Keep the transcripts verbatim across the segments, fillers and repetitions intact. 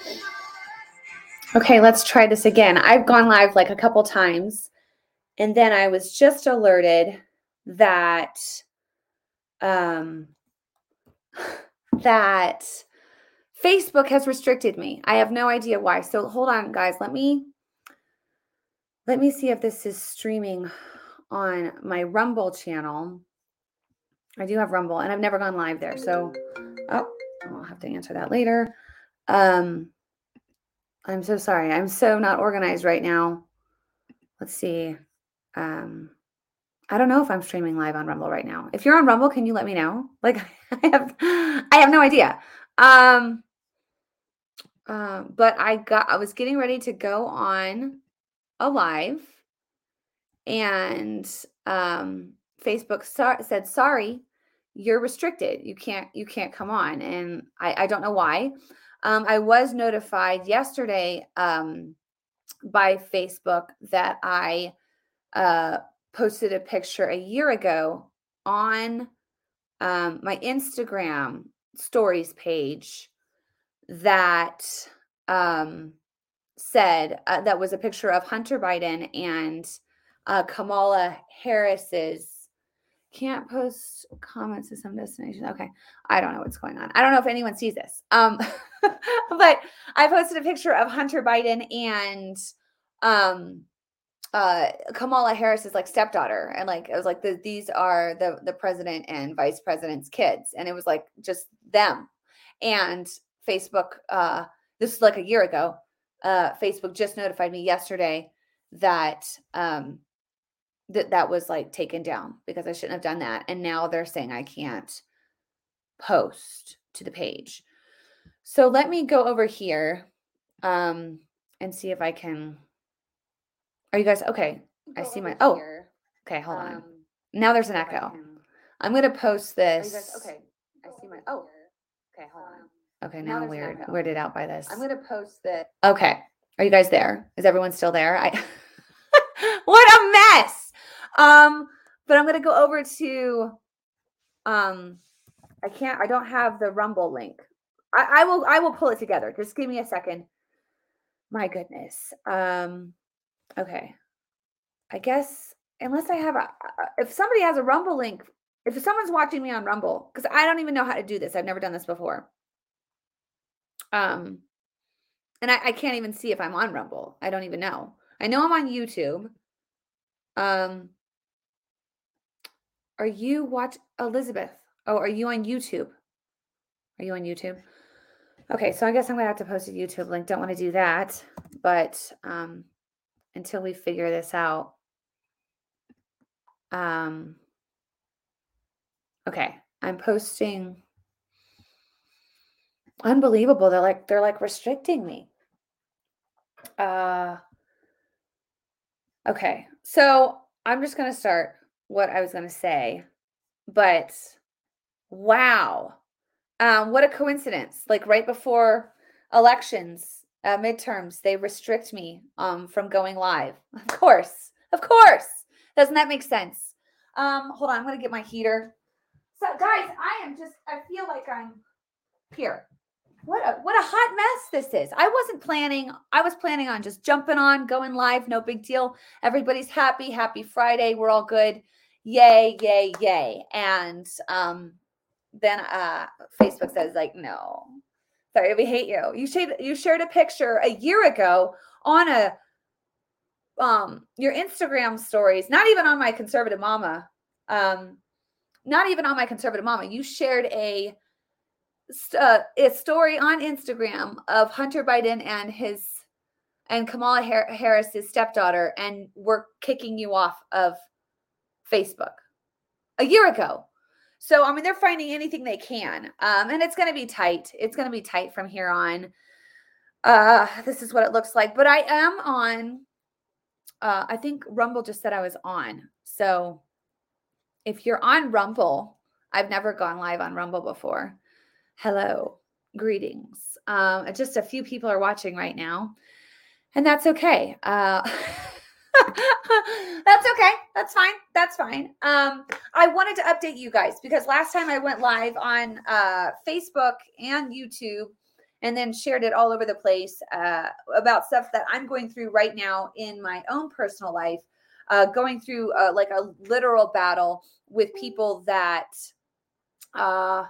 Okay, let's try this again. I've gone live like a couple times, and then I was just alerted that um, that Facebook has restricted me. I have no idea why. So hold on, guys. Let me let me see if this is streaming on my Rumble channel. I do have Rumble, and I've never gone live there. So, oh, I'll have to answer that later. Um, I'm so sorry. I'm so not organized right now. Let's see. Um, I don't know if I'm streaming live on Rumble right now. If you're on Rumble, can you let me know? Like, I have, I have no idea. Um, um, but I got, I was getting ready to go on a live, and um, Facebook so- said, "Sorry, you're restricted. You can't, you can't come on." And I, I don't know why. Um, I was notified yesterday um, by Facebook that I uh, posted a picture a year ago on um, my Instagram stories page that um, said uh, that was a picture of Hunter Biden and uh, Kamala Harris's. Can't post comments to some destination. Okay. I don't know what's going on. I don't know if anyone sees this. Um, but I posted a picture of Hunter Biden and um, uh, Kamala Harris's like stepdaughter. And like, it was like, the, these are the, the president and vice president's kids. And it was like just them. And Facebook, uh, this is like a year ago, uh, Facebook just notified me yesterday that, um, that that was like taken down because I shouldn't have done that. And now they're saying I can't post to the page. So let me go over here um, and see if I can. Are you guys okay? I see my, oh, okay, hold on. Now there's an echo. I'm going to post this. Are you guys okay? I see my, oh, okay, hold on. Okay, now I'm weird, weirded out by this. I'm going to post this. Okay. Are you guys there? Is everyone still there? I What a mess. Um, but I'm going to go over to, um, I can't, I don't have the Rumble link. I, I will, I will pull it together. Just give me a second. My goodness. Um, okay. I guess unless I have a, if somebody has a Rumble link, if someone's watching me on Rumble, because I don't even know how to do this. I've never done this before. Um, and I, I can't even see if I'm on Rumble. I don't even know. I know I'm on YouTube. Um, Are you watch Elizabeth? Oh, are you on YouTube? Are you on YouTube? Okay, so I guess I'm gonna have to post a YouTube link. Don't want to do that, but um, until we figure this out. Um, okay, I'm posting. Unbelievable. They're like they're like restricting me. Uh, okay, so I'm just gonna start what I was gonna say, but wow. Um, what a coincidence. Like right before elections, uh, midterms, they restrict me um, from going live. Of course. Of course. Doesn't that make sense? Um, hold on. I'm going to get my heater. So guys, I am just, I feel like I'm here. What a, what a hot mess this is. I wasn't planning. I was planning on just jumping on, going live. No big deal. Everybody's happy. Happy Friday. We're all good. Yay, yay, yay. And, um, then uh, Facebook says like, no, sorry, we hate you. You shared you shared a picture a year ago on a um your Instagram stories, not even on my conservative mama, um, not even on my conservative mama. You shared a uh, a story on Instagram of Hunter Biden and his and Kamala Harris, his stepdaughter, and we're kicking you off of Facebook a year ago. So, I mean, they're finding anything they can. Um, and it's going to be tight. It's going to be tight from here on. Uh, this is what it looks like. But I am on, uh, I think Rumble just said I was on. So if you're on Rumble, I've never gone live on Rumble before. Hello, greetings. Um, just a few people are watching right now. And that's okay. Uh, That's okay. That's fine. That's fine. Um, I wanted to update you guys because last time I went live on uh, Facebook and YouTube and then shared it all over the place uh, about stuff that I'm going through right now in my own personal life, uh, going through uh, like a literal battle with people that, uh,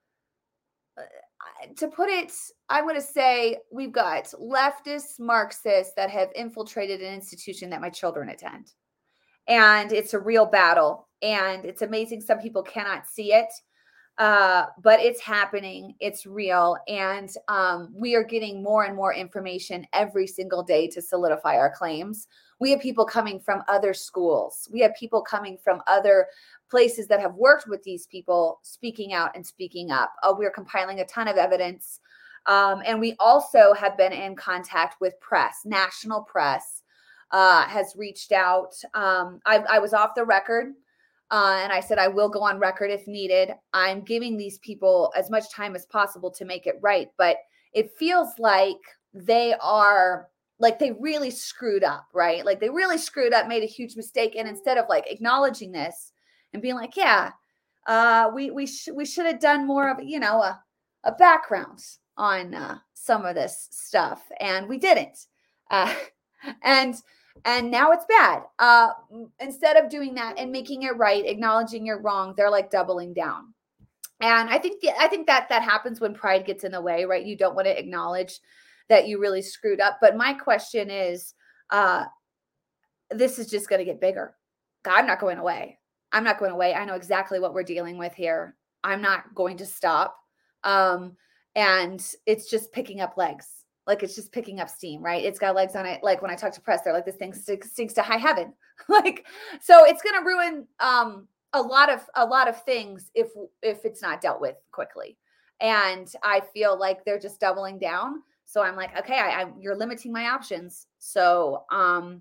to put it, I'm going to say we've got leftist Marxists that have infiltrated an institution that my children attend. And it's a real battle. And it's amazing. Some people cannot see it, uh, but it's happening. It's real. And um, we are getting more and more information every single day to solidify our claims. We have people coming from other schools. We have people coming from other places that have worked with these people speaking out and speaking up. Uh, we're compiling a ton of evidence. Um, and we also have been in contact with press, national press uh, has reached out. Um, I, I was off the record uh, and I said, I will go on record if needed. I'm giving these people as much time as possible to make it right. But it feels like they are like they really screwed up, right? Like they really screwed up, made a huge mistake. And instead of like acknowledging this and being like, yeah, uh, we we sh- we should have done more of, you know, a, a background on uh, some of this stuff. And we didn't. Uh, and and now it's bad. Uh, instead of doing that and making it right, acknowledging you're wrong, they're like doubling down. And I think I think that that happens when pride gets in the way, right? You don't want to acknowledge that you really screwed up. But my question is, uh, this is just going to get bigger. I'm not going away. I'm not going away. I know exactly what we're dealing with here. I'm not going to stop. Um, and it's just picking up legs. Like it's just picking up steam, right? It's got legs on it. Like when I talk to press, they're like, this thing stinks, stinks to high heaven. Like, so it's going to ruin um, a lot of, a lot of things if, if it's not dealt with quickly. And I feel like they're just doubling down. So I'm like, okay, I, I you're limiting my options. So, um,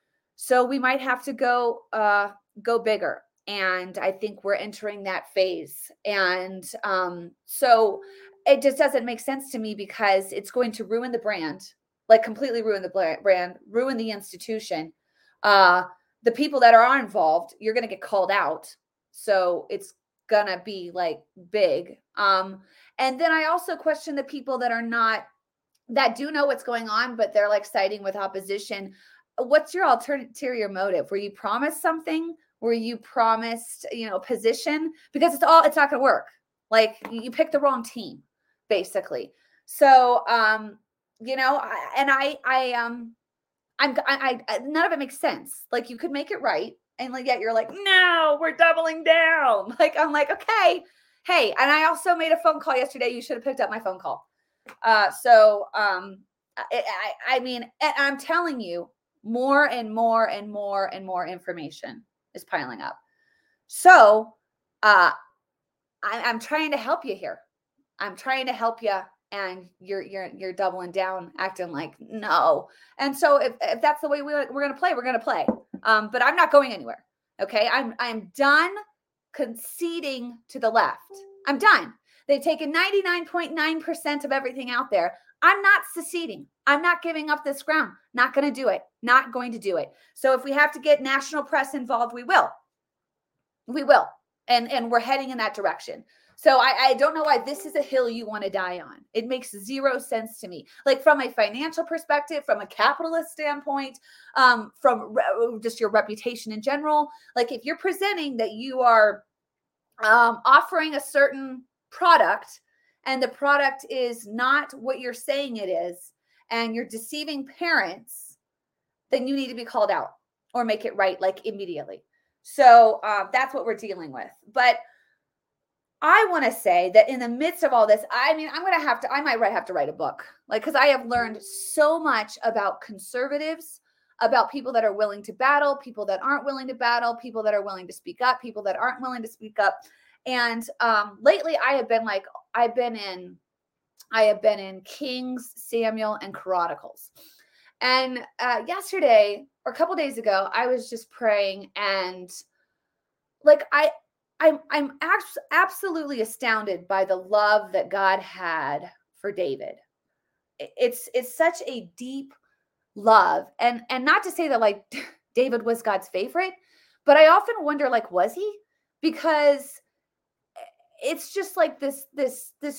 so we might have to go, uh, go bigger. And I think we're entering that phase. And um, so it just doesn't make sense to me because it's going to ruin the brand, like completely ruin the brand, ruin the institution. Uh, the people that are involved, you're going to get called out. So it's going to be like big. Um, and then I also question the people that are not, that do know what's going on, but they're like siding with opposition. What's your ulterior motive? Were you promised something? Were you promised, you know, position? Because it's all, it's not going to work. Like you picked the wrong team, basically. So, um, you know, I, and I, I, um, I'm, I, I, none of it makes sense. Like you could make it right. And like, yet you're like, no, we're doubling down. Like, I'm like, okay, hey. And I also made a phone call yesterday. You should have picked up my phone call. Uh, so, um, I, I, I mean, I'm telling you, more and more and more and more information is piling up. So, uh, I, I'm trying to help you here. I'm trying to help you, and you're you're you're doubling down, acting like no. And so, if, if that's the way we, we're going to play, we're going to play. Um, but I'm not going anywhere. Okay, I'm I'm done conceding to the left. I'm done. They've taken ninety-nine point nine percent of everything out there. I'm not seceding. I'm not giving up this ground. Not going to do it. Not going to do it. So if we have to get national press involved, we will. We will. And, and we're heading in that direction. So I, I don't know why this is a hill you want to die on. It makes zero sense to me. Like from a financial perspective, from a capitalist standpoint, um, from re- just your reputation in general. Like if you're presenting that you are um, offering a certain product and the product is not what you're saying it is, and you're deceiving parents, then you need to be called out or make it right, like immediately. So uh, that's what we're dealing with. But I want to say that in the midst of all this, I mean, I'm going to have to, I might have to write a book, like, because I have learned so much about conservatives, about people that are willing to battle, people that aren't willing to battle, people that are willing to speak up, people that aren't willing to speak up. And um, lately I have been like, I've been in, I have been in Kings, Samuel, and Chronicles. And uh, yesterday or a couple days ago, I was just praying, and like I, I'm I'm abs- absolutely astounded by the love that God had for David. It's it's such a deep love, and and not to say that like David was God's favorite, but I often wonder, like, was he? Because it's just like this this this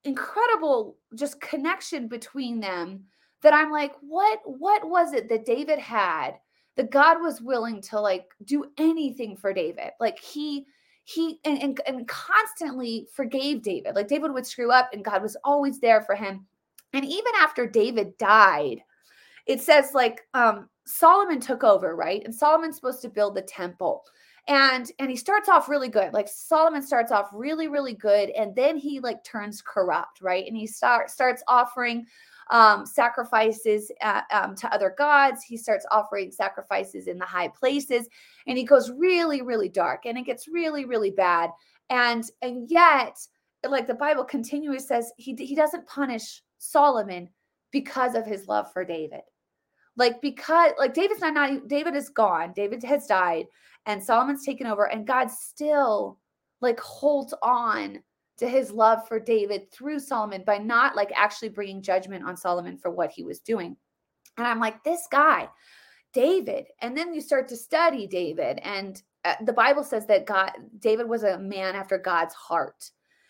incredible just connection between them that I'm like, what what was it that David had that God was willing to like do anything for David? Like he he and, and, and constantly forgave David. Like David would screw up and God was always there for him. And even after David died, it says like um Solomon took over, right? And Solomon's supposed to build the temple. And and he starts off really good. Like Solomon starts off really really good, and then he like turns corrupt, right? And he start, starts offering um sacrifices uh, um, to other gods. He starts offering sacrifices in the high places, and he goes really really dark, and it gets really really bad. And and yet, like the Bible continually says, he he doesn't punish Solomon because of his love for David. Like because like David's not, not David is gone. David has died and Solomon's taken over, and God still like holds on to his love for David through Solomon by not like actually bringing judgment on Solomon for what he was doing. And I'm like, this guy, David. And then you start to study David, and uh, the Bible says that God David was a man after God's heart.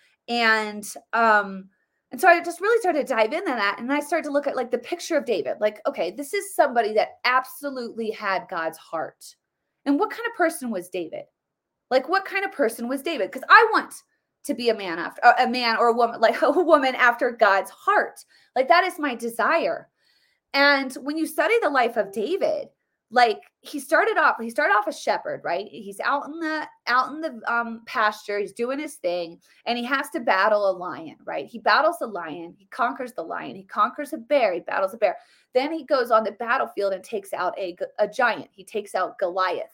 And um and so I just really started to dive into that. And I started to look at like the picture of David. Like, okay, this is somebody that absolutely had God's heart. And what kind of person was David? Like, what kind of person was David? Because I want to be a man after a man or a woman, like a woman after God's heart. Like that is my desire. And when you study the life of David, like he started off, he started off a shepherd, right? He's out in the out in the um, pasture, he's doing his thing, and he has to battle a lion, right? He battles a lion, he conquers the lion, he conquers a bear, he battles a bear. Then he goes on the battlefield and takes out a, a giant. He takes out Goliath.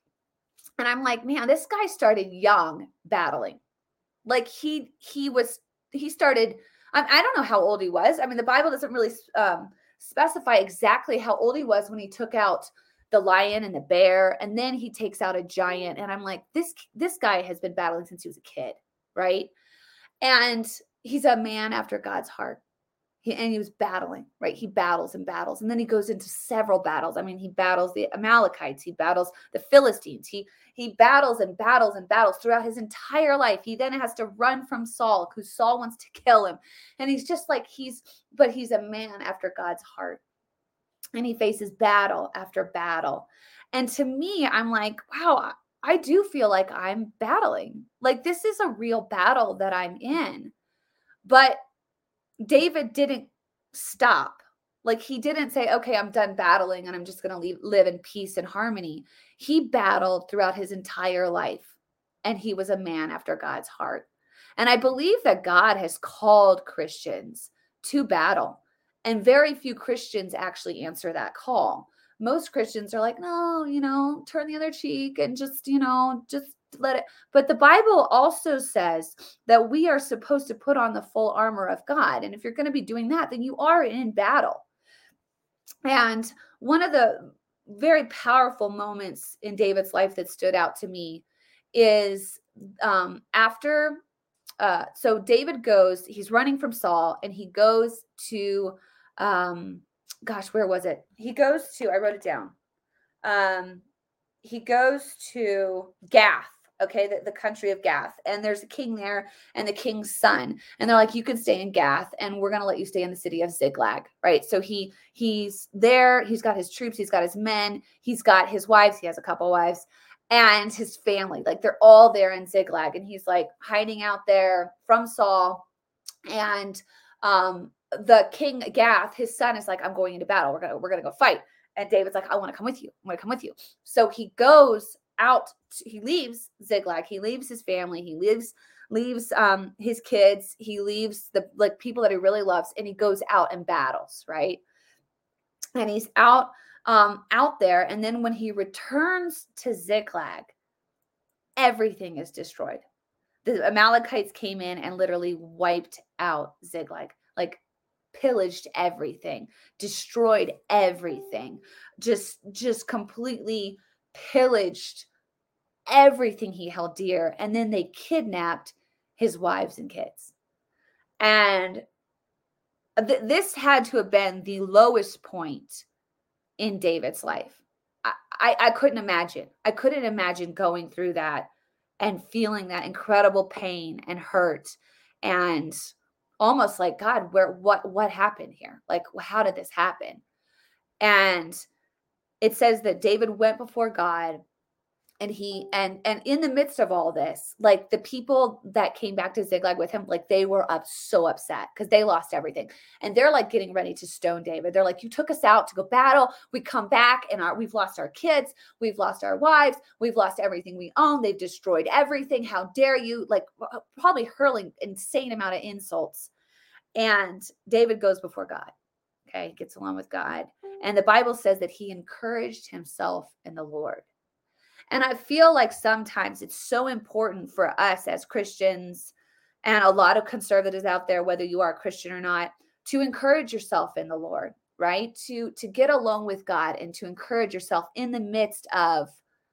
And I'm like, man, this guy started young battling. Like he he was he started. I, I don't know how old he was. I mean, the Bible doesn't really um, specify exactly how old he was when he took out the lion and the bear, and then he takes out a giant. And I'm like, this this guy has been battling since he was a kid, right? And he's a man after God's heart. He, and he was battling, right? He battles and battles. And then he goes into several battles. I mean, he battles the Amalekites. He battles the Philistines. He he battles and battles and battles throughout his entire life. He then has to run from Saul, because Saul wants to kill him. And he's just like, he's, but he's a man after God's heart. And he faces battle after battle. And to me, I'm like, wow, I do feel like I'm battling. Like this is a real battle that I'm in. But David didn't stop. Like he didn't say, okay, I'm done battling and I'm just going to live in peace and harmony. He battled throughout his entire life, and he was a man after God's heart. And I believe that God has called Christians to battle, and very few Christians actually answer that call. Most Christians are like, no, you know, turn the other cheek and just, you know, just let it. But the Bible also says that we are supposed to put on the full armor of God. And if you're going to be doing that, then you are in battle. And one of the very powerful moments in David's life that stood out to me is um, after, uh, so David goes, he's running from Saul, and he goes to, um, gosh, where was it? He goes to, I wrote it down. Um, he goes to Gath. Okay, the, the country of Gath. And there's a king there and the king's son. And they're like, you can stay in Gath and we're going to let you stay in the city of Ziklag, right? So he he's there. He's got his troops. He's got his men. He's got his wives. He has a couple wives and his family. Like they're all there in Ziklag. And he's like hiding out there from Saul. And um, the king Gath, his son is like, I'm going into battle. We're going to, we're going to go fight. And David's like, I want to come with you. I'm going to come with you. So he goes out, he leaves Ziklag, he leaves his family, he leaves leaves um his kids, he leaves the like people that he really loves, and he goes out and battles, right? And he's out um out there, and then when he returns to Ziklag, everything is destroyed. The Amalekites came in and literally wiped out Ziklag, like pillaged everything, destroyed everything, just just completely pillaged everything he held dear. And then they kidnapped his wives and kids. And th- this had to have been the lowest point in David's life. I, I, I couldn't imagine. I couldn't imagine going through that and feeling that incredible pain and hurt and almost like, God, where, what, what happened here? Like, how did this happen? And it says that David went before God, and he, and, and in the midst of all this, like the people that came back to Ziklag with him, like they were up so upset because they lost everything. And they're like getting ready to stone David. They're like, you took us out to go battle. We come back and our, we've lost our kids. We've lost our wives. We've lost everything we own. They've destroyed everything. How dare you? Like probably hurling insane amount of insults. And David goes before God. Okay. Gets along with God. And the Bible says that he encouraged himself in the Lord. And I feel like sometimes it's so important for us as Christians and a lot of conservatives out there, whether you are a Christian or not, to encourage yourself in the Lord, right? To, to get along with God and to encourage yourself in the midst of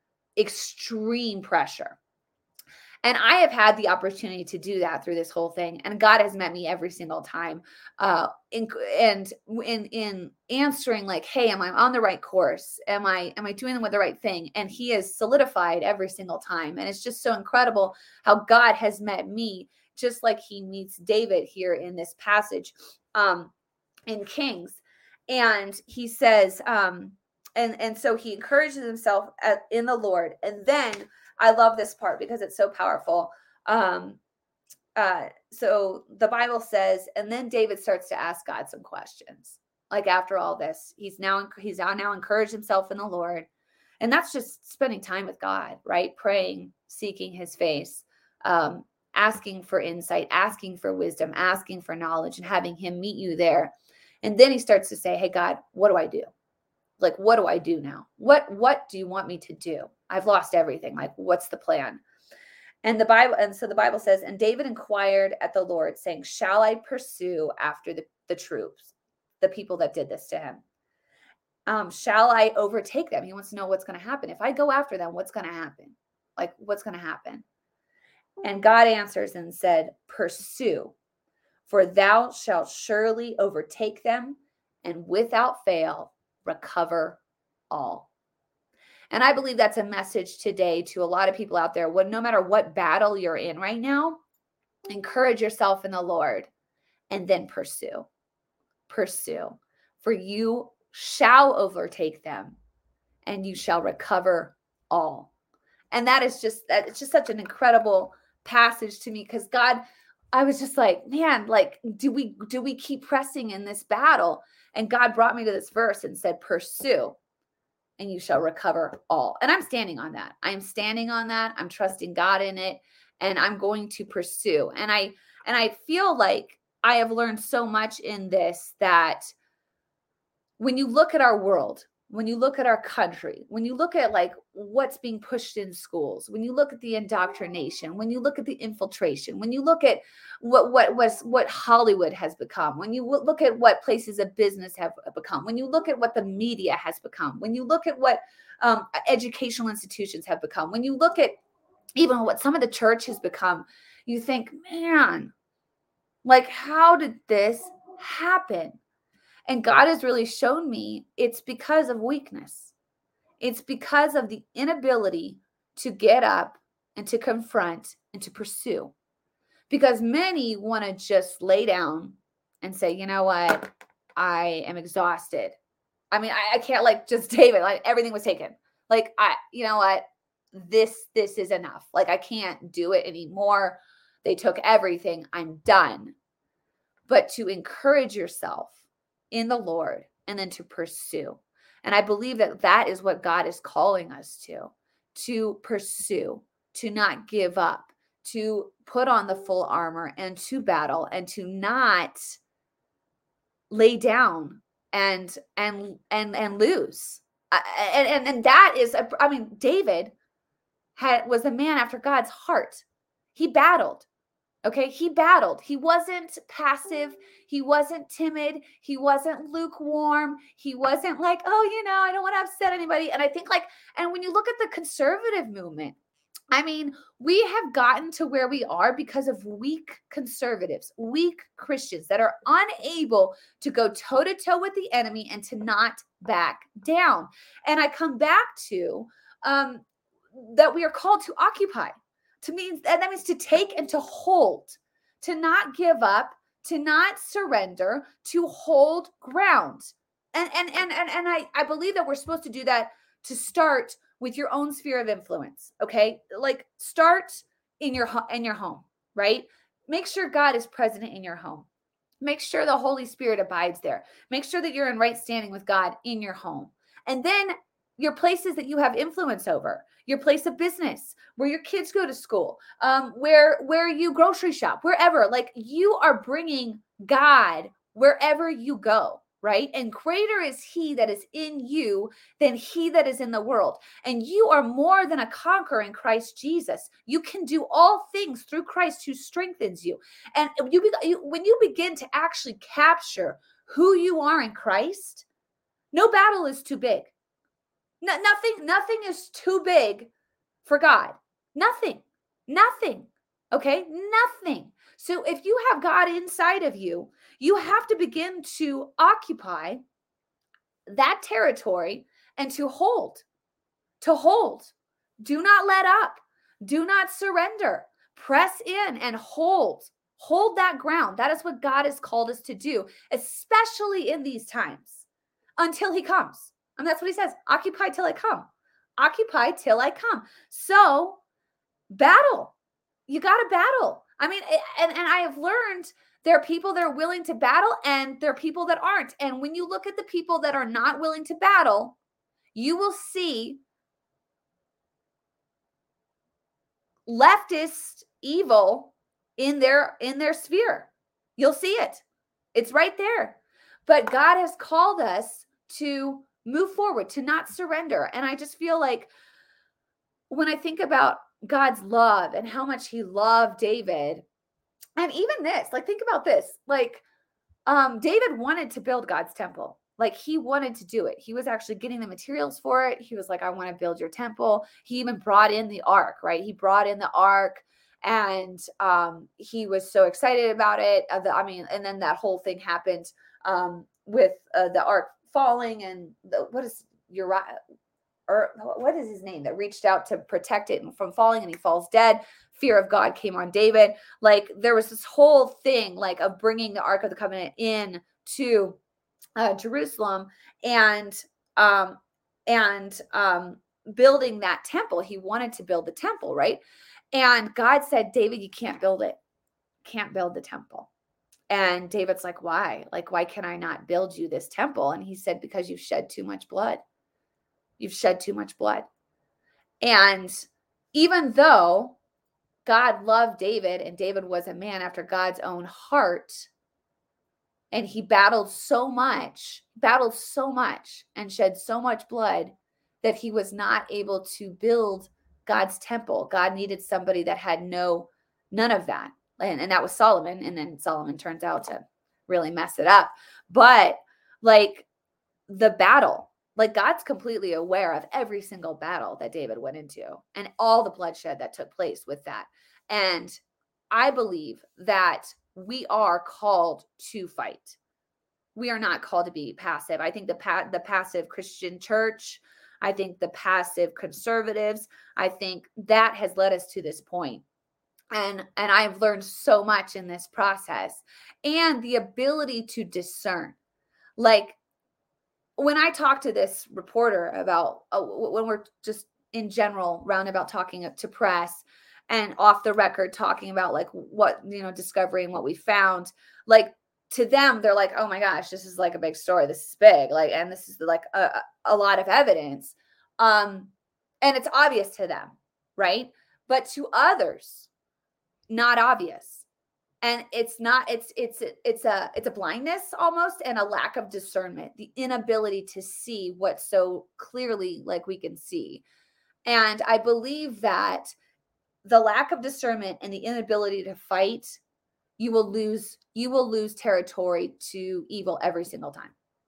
extreme pressure. And I have had the opportunity to do that through this whole thing. And God has met me every single time. Uh, in, and in, in answering like, hey, am I on the right course? Am I, am I doing the right thing? And he has solidified every single time. And it's just so incredible how God has met me, just like he meets David here in this passage um, in Kings. And he says, um, and, and so he encourages himself at, in the Lord. And then I love this part because it's so powerful. Um, uh, so the Bible says, and then David starts to ask God some questions. Like after all this, he's now, he's now, now encouraged himself in the Lord. And that's just spending time with God, right? Praying, seeking his face, um, asking for insight, asking for wisdom, asking for knowledge, and having him meet you there. And then he starts to say, hey, God, what do I do? Like, what do I do now? What, what do you want me to do? I've lost everything. Like, what's the plan? And the Bible, and so the Bible says, and David inquired at the Lord, saying, shall I pursue after the, the troops, the people that did this to him? Um, shall I overtake them? He wants to know what's going to happen. If I go after them, what's going to happen? Like, what's going to happen? And God answers and said, pursue, for thou shalt surely overtake them, and without fail recover all. And I believe that's a message today to a lot of people out there. Well, no matter what battle you're in right now, encourage yourself in the Lord and then pursue. Pursue. For you shall overtake them and you shall recover all. And that is just, that it's just such an incredible passage to me because God, I was just like, man, like, do we, do we keep pressing in this battle? And God brought me to this verse and said, pursue, and you shall recover all. And I'm standing on that. I'm standing on that. I'm trusting God in it, and I'm going to pursue. And I, and I feel like I have learned so much in this that when you look at our world, when you look at our country, when you look at like what's being pushed in schools, when you look at the indoctrination, when you look at the infiltration, when you look at what what was what Hollywood has become, when you look at what places of business have become, when you look at what the media has become, when you look at what um, educational institutions have become, when you look at even what some of the church has become, you think, man, like how did this happen? And God has really shown me it's because of weakness. It's because of the inability to get up and to confront and to pursue. Because many want to just lay down and say, you know what? I am exhausted. I mean, I, I can't like just David, like everything was taken. Like, I, you know what? This, this is enough. Like, I can't do it anymore. They took everything. I'm done. But to encourage yourself in the Lord and then to pursue. And I believe that that is what God is calling us to, to pursue, to not give up, to put on the full armor and to battle and to not lay down and, and, and, and lose. And, and, and that is, a, I mean, David had, was a man after God's heart. He battled. Okay, he battled. He wasn't passive. He wasn't timid. He wasn't lukewarm. He wasn't like, oh, you know, I don't want to upset anybody. And I think like, and when you look at the conservative movement, I mean, we have gotten to where we are because of weak conservatives, weak Christians that are unable to go toe to toe with the enemy and to not back down. And I come back to um, that we are called to occupy. To mean, and that means to take and to hold, to not give up, to not surrender, to hold ground. And and and and, and I, I believe that we're supposed to do that to start with your own sphere of influence. Okay. Like start in your in your home, right? Make sure God is present in your home. Make sure the Holy Spirit abides there. Make sure that you're in right standing with God in your home. And then your places that you have influence over, your place of business, where your kids go to school, um, where where you grocery shop, wherever. Like you are bringing God wherever you go, right? And greater is he that is in you than he that is in the world. And you are more than a conqueror in Christ Jesus. You can do all things through Christ who strengthens you. And you, you when you begin to actually capture who you are in Christ, no battle is too big. No, nothing, nothing is too big for God. Nothing, nothing. Okay, nothing. So if you have God inside of you, you have to begin to occupy that territory and to hold, to hold. Do not let up. Do not surrender. Press in and hold. Hold that ground. That is what God has called us to do, especially in these times until he comes. And that's what he says. Occupy till I come. Occupy till I come. So battle. You got to battle. I mean, and, and I have learned there are people that are willing to battle and there are people that aren't. And when you look at the people that are not willing to battle, you will see leftist evil in their in their sphere. You'll see it. It's right there. But God has called us to move forward, to not surrender. And I just feel like when I think about God's love and how much he loved David, and even this, like, think about this, like, um, David wanted to build God's temple. Like he wanted to do it. He was actually getting the materials for it. He was like, I want to build your temple. He even brought in the ark, right? He brought in the ark and um, he was so excited about it. Uh, the, I mean, and then that whole thing happened um, with uh, the ark falling and the, what is Uriah, or what is his name, that reached out to protect it from falling and he falls dead. Fear of God came on David. Like there was this whole thing like of bringing the Ark of the Covenant in to uh, Jerusalem and, um, and um, building that temple. He wanted to build the temple, right? And God said, David, you can't build it. Can't build the temple. And David's like, why? Like, why can I not build you this temple? And he said, because you've shed too much blood. You've shed too much blood. And even though God loved David and David was a man after God's own heart, and he battled so much, battled so much and shed so much blood that he was not able to build God's temple. God needed somebody that had no, none of that. And, and that was Solomon. And then Solomon turns out to really mess it up. But like the battle, like God's completely aware of every single battle that David went into and all the bloodshed that took place with that. And I believe that we are called to fight. We are not called to be passive. I think the pa- the passive Christian church, I think the passive conservatives, I think that has led us to this point. And, and I've learned so much in this process and the ability to discern. Like when I talk to this reporter about, uh, when we're just in general roundabout talking to press and off the record talking about like what, you know, discovering what we found, like to them, they're like, oh my gosh, this is like a big story. This is big. Like, and this is like a, a lot of evidence. Um, and it's obvious to them, right? But to others, not obvious. And it's not, it's, it's, it's a, it's a blindness almost and a lack of discernment, the inability to see what so clearly like we can see. And I believe that the lack of discernment and the inability to fight, you will lose, you will lose territory to evil every single time.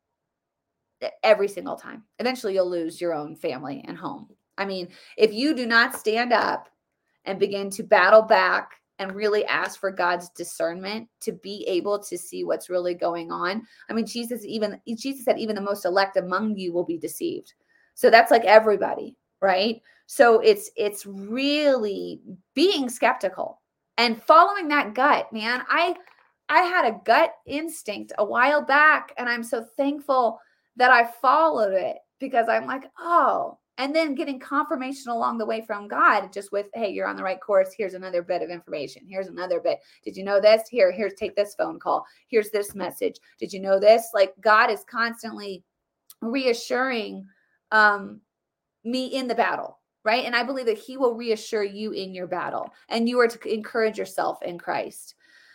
Every single time. Eventually you'll lose your own family and home. I mean, if you do not stand up and begin to battle back and really ask for God's discernment to be able to see what's really going on. I mean, Jesus even Jesus said, even the most elect among you will be deceived. So that's like everybody, right? So it's it's really being skeptical and following that gut, man. I I had a gut instinct a while back, and I'm so thankful that I followed it, because I'm like, oh, and then getting confirmation along the way from God, just with, hey, you're on the right course. Here's another bit of information. Here's another bit. Did you know this? Here, here's take this phone call. Here's this message. Did you know this? Like, God is constantly reassuring um, me in the battle, right? And I believe that he will reassure you in your battle, and you are to encourage yourself in Christ.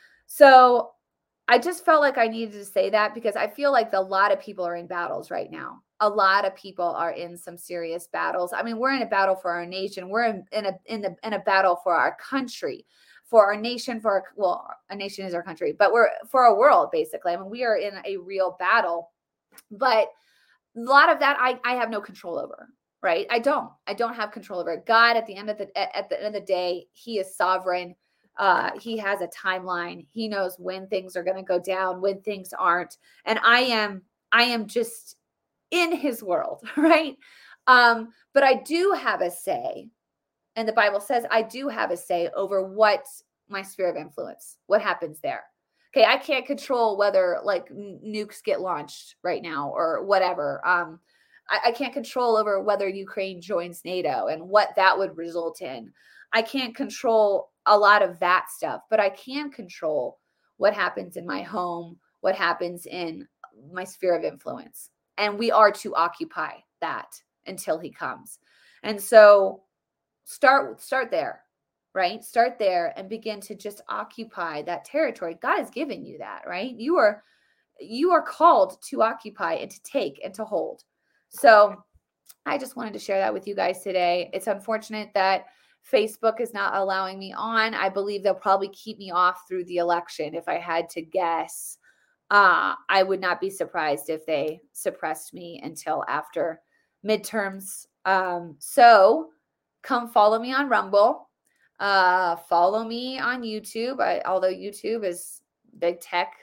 So I just felt like I needed to say that, because I feel like a lot of people are in battles right now. A lot of people are in some serious battles. I mean, we're in a battle for our nation. We're in, in a in the in a battle for our country, for our nation, for our, well, a nation is our country, but we're for our world, basically. I mean, we are in a real battle, but a lot of that I, I have no control over, right? I don't. I don't have control over it. God, at the end of the at the end of the day, he is sovereign. Uh, he has a timeline. He knows when things are going to go down, when things aren't. And I am, I am just in his world, right? Um, but I do have a say, and the Bible says I do have a say over what my sphere of influence, what happens there. Okay, I can't control whether like nukes get launched right now or whatever. Um, I, I can't control over whether Ukraine joins NATO and what that would result in. I can't control a lot of that stuff, but I can control what happens in my home, what happens in my sphere of influence. And we are to occupy that until he comes. And so start, start there, right? Start there and begin to just occupy that territory. God has given you that, right? You are, you are called to occupy and to take and to hold. So I just wanted to share that with you guys today. It's unfortunate that Facebook is not allowing me on. I believe they'll probably keep me off through the election. If I had to guess, uh, I would not be surprised if they suppressed me until after midterms. Um, so come follow me on Rumble. Uh, follow me on YouTube. I, although YouTube is big tech.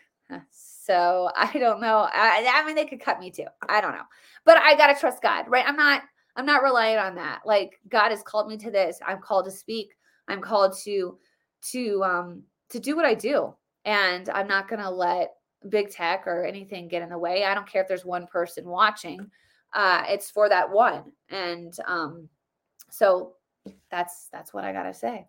So I don't know. I, I mean, they could cut me too. I don't know, but I got to trust God, right? I'm not, I'm not relying on that. Like, God has called me to this. I'm called to speak. I'm called to, to, um, to do what I do. And I'm not going to let big tech or anything get in the way. I don't care if there's one person watching. Uh, it's for that one. And, um, so that's, that's what I got to say.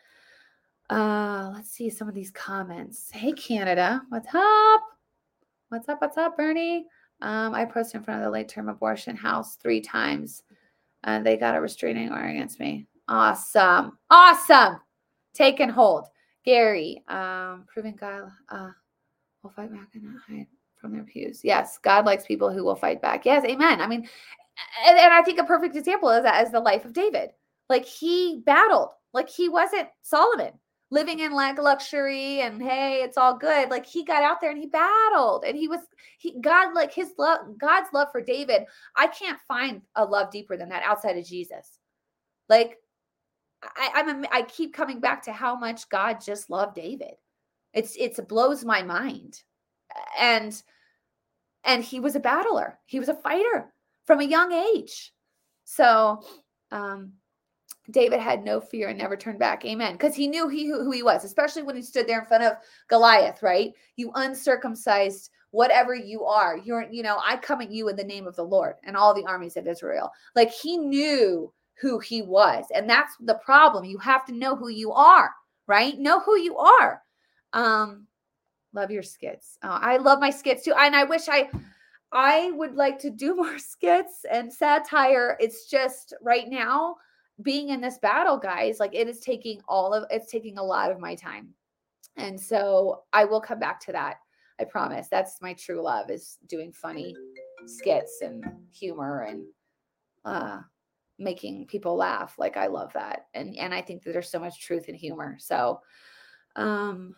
Uh, let's see some of these comments. Hey, Canada, what's up? What's up? What's up, Bernie? Um, I posted in front of the late-term abortion house three times. And they got a restraining order against me. Awesome. Awesome. Take and hold. Gary, um, proving God uh, will fight back and not hide from their pews. Yes, God likes people who will fight back. Yes, amen. I mean, and, and I think a perfect example is that is the life of David. Like, he battled. Like, he wasn't Solomon living in like luxury and hey, it's all good. Like, he got out there and he battled, and he was, he, God, like his love, God's love for David. I can't find a love deeper than that outside of Jesus. Like, I, I'm, I keep coming back to how much God just loved David. It's, it's, it blows my mind. And, and he was a battler. He was a fighter from a young age. So, um, David had no fear and never turned back. Amen. Because he knew he who he was, especially when he stood there in front of Goliath, right? You uncircumcised, whatever you are, you're, you know, I come at you in the name of the Lord and all the armies of Israel. Like, he knew who he was. And that's the problem. You have to know who you are, right? Know who you are. Um, love your skits. Oh, I love my skits too. And I wish I, I would like to do more skits and satire. It's just right now, being in this battle, guys, like, it is taking all of, it's taking a lot of my time. And so I will come back to that. I promise. That's my true love, is doing funny skits and humor and, uh, making people laugh. Like, I love that. And, and I think that there's so much truth in humor. So, um,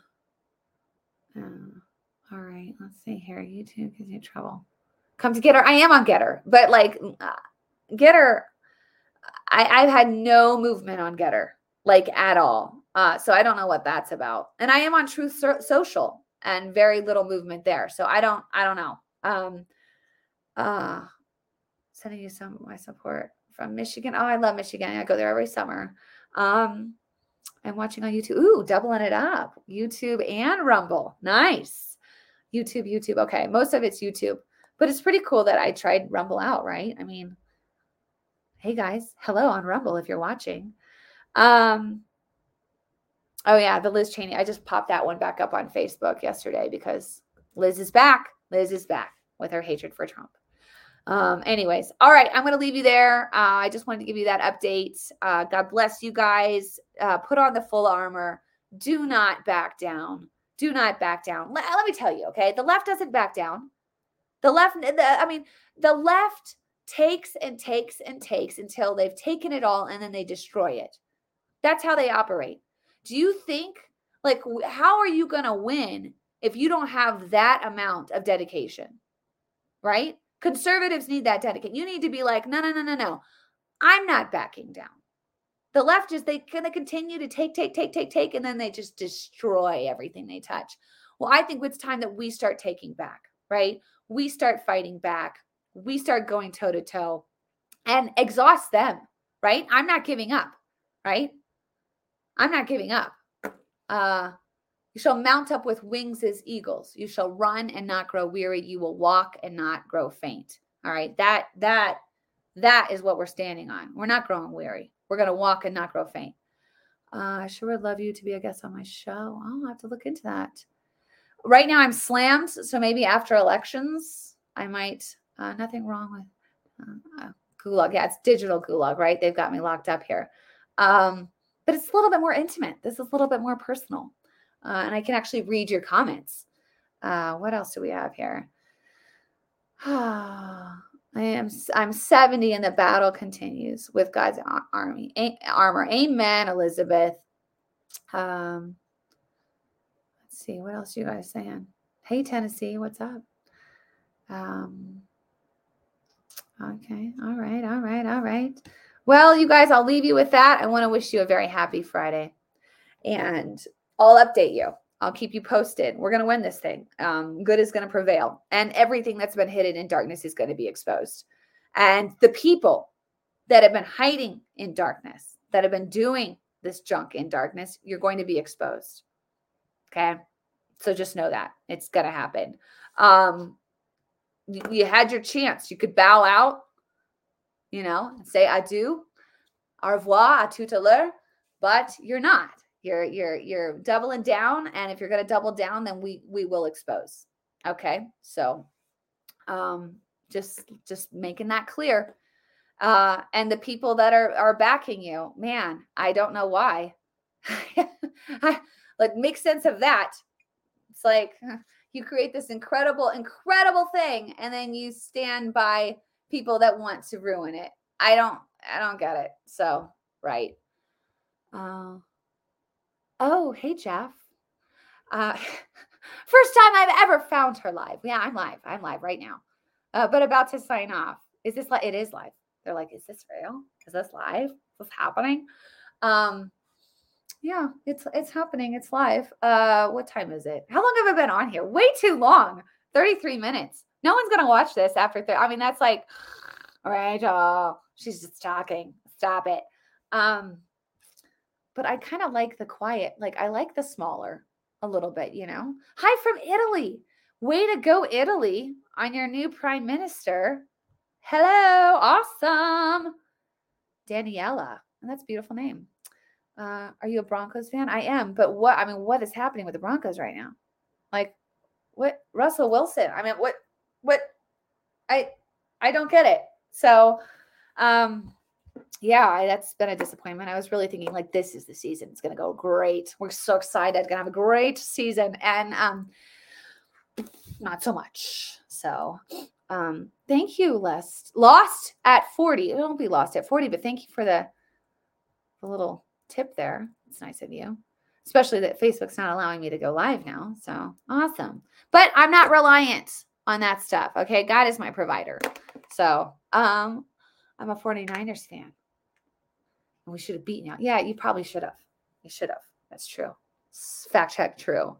uh, all right, let's see here. YouTube gives you trouble. Come to Getter. I am on Getter, but like uh, Getter, I, I've had no movement on Getter, like, at all. Uh, so I don't know what that's about. And I am on Truth so- Social, and very little movement there. So I don't, I don't know. Um, uh, sending you some of my support from Michigan. Oh, I love Michigan. I go there every summer. Um, I'm watching on YouTube. Ooh, doubling it up. YouTube and Rumble. Nice. YouTube, YouTube. Okay. Most of it's YouTube, but it's pretty cool that I tried Rumble out, right? I mean, hey guys, hello on Rumble if you're watching. Um, oh yeah, the Liz Cheney. I just popped that one back up on Facebook yesterday because Liz is back. Liz is back with her hatred for Trump. Um, anyways, all right, I'm going to leave you there. Uh, I just wanted to give you that update. Uh, God bless you guys. Uh, put on the full armor. Do not back down. Do not back down. Let, let me tell you, okay? The left doesn't back down. The left, the, I mean, the left takes and takes and takes until they've taken it all and then they destroy it. That's how they operate. Do you think, like, how are you going to win if you don't have that amount of dedication, right? Conservatives need that dedication. You need to be like, no, no, no, no, no. I'm not backing down. The left is, they kind of continue to take, take, take, take, take, and then they just destroy everything they touch. Well, I think it's time that we start taking back, right? We start fighting back. We start going toe to toe and exhaust them, right? I'm not giving up, right? I'm not giving up. Uh, You shall mount up with wings as eagles. You shall run and not grow weary. You will walk and not grow faint. All right. That, that, that is what we're standing on. We're not growing weary. We're going to walk and not grow faint. Uh, I sure would love you to be a guest on my show. I'll have to look into that. Right now I'm slammed. So maybe after elections, I might, uh, nothing wrong with uh, Gulag. Yeah, it's digital Gulag, right? They've got me locked up here. Um, but it's a little bit more intimate. This is a little bit more personal. Uh, and I can actually read your comments. Uh, what else do we have here? I am I'm seventy and the battle continues with God's army a- armor. Amen, Elizabeth. Um, let's see, what else are you guys saying? Hey, Tennessee, what's up? Um, okay, all right, all right, all right. Well, you guys, I'll leave you with that. I want to wish you a very happy Friday, and I'll update you. I'll keep you posted. We're going to win this thing. Um, good is going to prevail. And everything that's been hidden in darkness is going to be exposed. And the people that have been hiding in darkness, that have been doing this junk in darkness, you're going to be exposed. Okay? So just know that. It's going to happen. Um, you, you had your chance. You could bow out, you know, and say adieu, au revoir, à tout à l'heure, but you're not. You're you're you're doubling down, and if you're going to double down, then we we will expose. Okay, so um, just just making that clear. Uh, and the people that are are backing you, man, I don't know why. Like, make sense of that. It's like you create this incredible, incredible thing, and then you stand by people that want to ruin it. I don't I don't get it. So right. Uh, Oh, hey, Jeff. Uh, first time I've ever found her live. Yeah, I'm live. I'm live right now. Uh, but about to sign off. Is this like, it is live. They're like, is this real? Is this live? Is this happening? Um, yeah, it's, it's happening. It's live. Uh, what time is it? How long have I been on here? Way too long. thirty-three minutes. No one's going to watch this after, th- I mean, that's like, all right. Oh, she's just talking. Stop it. Um, But I kind of like the quiet. Like, I like the smaller a little bit, you know. Hi from Italy. Way to go, Italy, on your new prime minister. Hello. Awesome. Daniela. And that's a beautiful name. Uh, are you a Broncos fan? I am. But what, I mean, what is happening with the Broncos right now? Like, what? Russell Wilson. I mean, what, what, I, I don't get it. So, um, yeah, I, that's been a disappointment. I was really thinking like, this is the season. It's going to go great. We're so excited. Going to have a great season. And um, not so much. So um, thank you, Les. Lost at forty. It won't be lost at forty, but thank you for the, the little tip there. It's nice of you. Especially that Facebook's not allowing me to go live now. So awesome. But I'm not reliant on that stuff. Okay. God is my provider. So um, I'm a 49ers fan. And we should have beaten you. Yeah, you probably should have. You should have. That's true. Fact check true.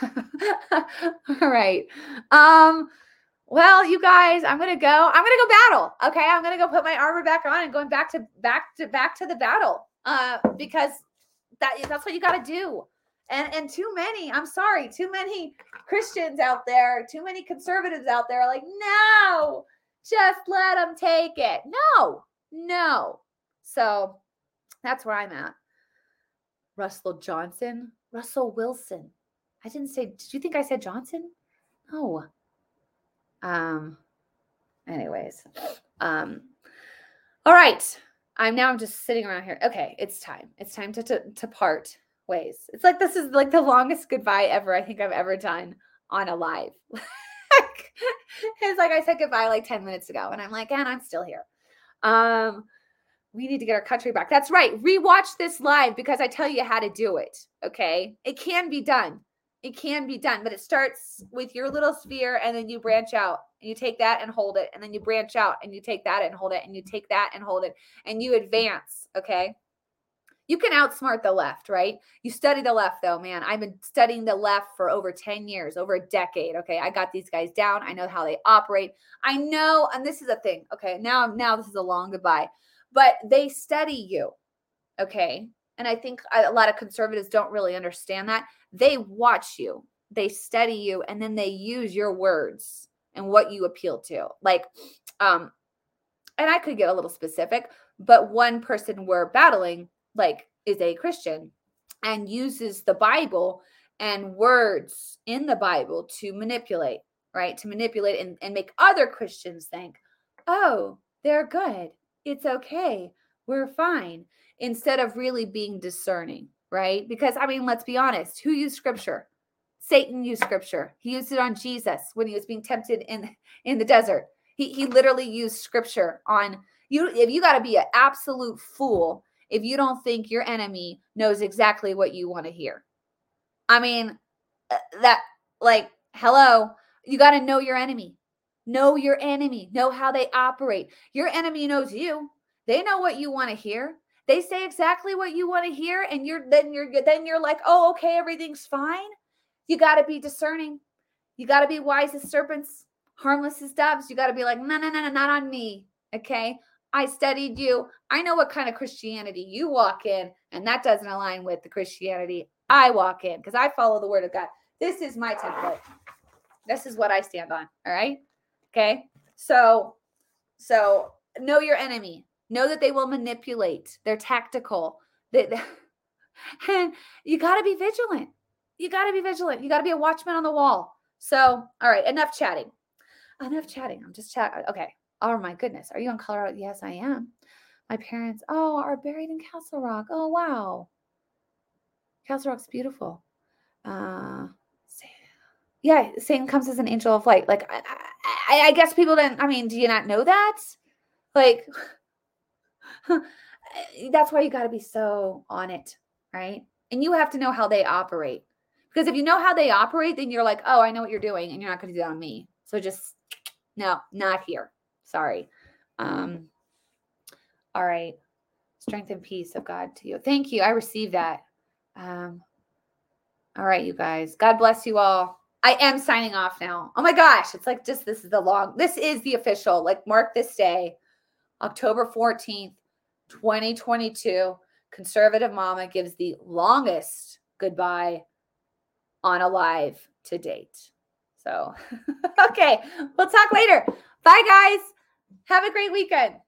All right. Um, well, you guys, I'm gonna go. I'm gonna go battle. Okay, I'm gonna go put my armor back on and going back to back to back to the battle. Uh, because that that's what you got to do. And and too many, I'm sorry, too many Christians out there, too many conservatives out there are like, no, just let them take it. No, no. So that's where I'm at. Russell Johnson, Russell Wilson. I didn't say, did you think I said Johnson? No. Um, anyways. Um, all right. I'm now just sitting around here. Okay, it's time. It's time to, to, to part ways. It's like this is like the longest goodbye ever I think I've ever done on a live. It's like I said goodbye like ten minutes ago, and I'm like, and I'm still here. Um, we need to get our country back. That's right. Rewatch this live because I tell you how to do it. Okay, it can be done. It can be done, but it starts with your little sphere, and then you branch out, and you take that and hold it, and then you branch out, and you take that and hold it, and you take that and hold it, and you advance. Okay. You can outsmart the left, right? You study the left though, man. I've been studying the left for over ten years, over a decade. Okay. I got these guys down. I know how they operate. I know, and this is a thing. Okay. Now, now this is a long goodbye, but they study you. Okay. And I think a lot of conservatives don't really understand that. They watch you, they study you, and then they use your words and what you appeal to. Like, um, and I could get a little specific, but one person we're battling like is a Christian and uses the Bible and words in the Bible to manipulate, right? To manipulate and, and make other Christians think, oh, they're good. It's okay. We're fine. Instead of really being discerning, right? Because I mean, let's be honest, who used scripture? Satan used scripture. He used it on Jesus when he was being tempted in, in the desert. He, he literally used scripture on you. If you got to be an absolute fool if you don't think your enemy knows exactly what you want to hear. I mean, that like, hello, you got to know your enemy. Know your enemy. Know how they operate. Your enemy knows you. They know what you want to hear. They say exactly what you want to hear, and you're then you're then you're like, oh, okay, everything's fine. You got to be discerning. You got to be wise as serpents, harmless as doves. You got to be like, no, no, no, no, not on me. Okay. I studied you. I know what kind of Christianity you walk in, and that doesn't align with the Christianity I walk in because I follow the word of God. This is my template. This is what I stand on. All right. Okay. So, so know your enemy. Know that they will manipulate. They're tactical. They, they, and you got to be vigilant. You got to be vigilant. You got to be a watchman on the wall. So, all right. Enough chatting. Enough chatting. I'm just chatting. Okay. Oh my goodness. Are you in Colorado? Yes, I am. My parents, oh, are buried in Castle Rock. Oh, wow. Castle Rock's beautiful. Uh, yeah, Satan comes as an angel of light. Like, I, I, I guess people didn't, I mean, do you not know that? Like, that's why you got to be so on it, right? And you have to know how they operate. Because if you know how they operate, then you're like, oh, I know what you're doing, and you're not going to do that on me. So just, no, not here. Sorry. Um, all right. Strength and peace of God to you. Thank you. I received that. Um, all right, you guys. God bless you all. I am signing off now. Oh my gosh. It's like just, this is the long, this is the official, like mark this day, October fourteenth, twenty twenty-two. Conservative Mama gives the longest goodbye on a live to date. So, okay. We'll talk later. Bye guys. Have a great weekend.